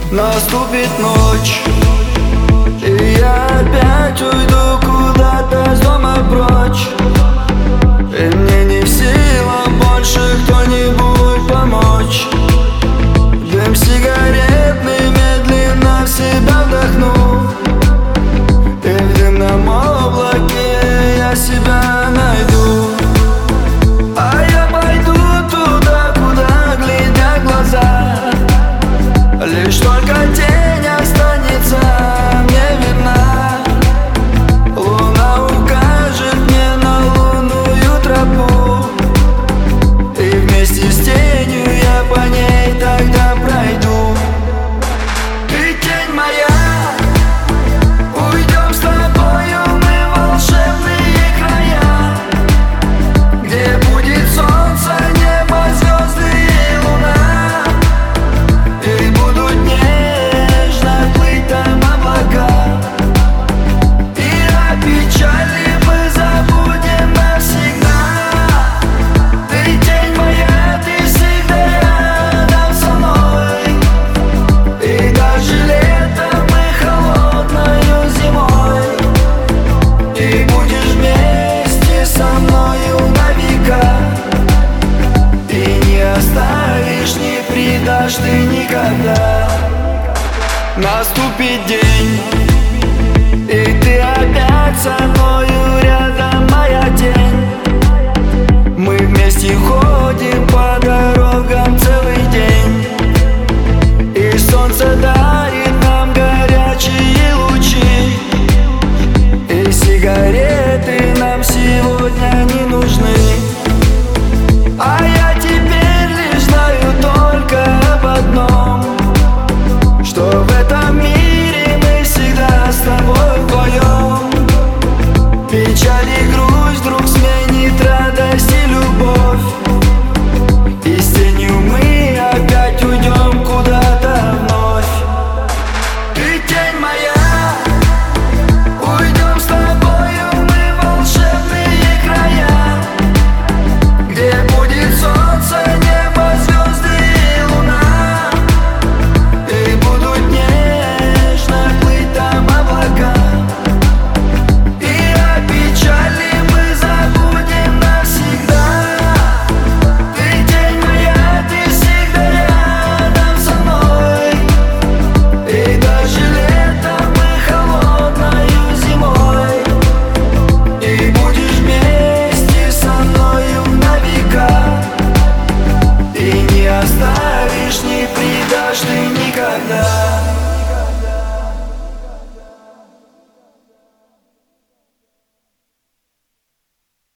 Наступит ночь, и я опять уйду куда-то с дома прочь. И мне не в силах больше кто-нибудь помочь. Дым сигаретный медленно в себя вдохну, и в дымном облаке я себя найду. А я пойду туда, куда глядят глаза. Лишь только тень останется мне видна. Луна укажет мне на лунную тропу, и вместе с тенью я по ней тогда пройду. Ты тень моя, уйдем с тобою мы в волшебные края, где будет солнце, небо, звезды и луна, и будут нежно плыть там облака. И о печали мы забудем навсегда. Ты тень моя, ты всегда рядом со мной, и даже летом и холодною зимой. Ты будешь вместе со мною на века, и не оставишь, не предашь ты никогда. Наступит день, и ты опять со мною рядом, моя тень. Мы вместе ходим по дорогам целый день.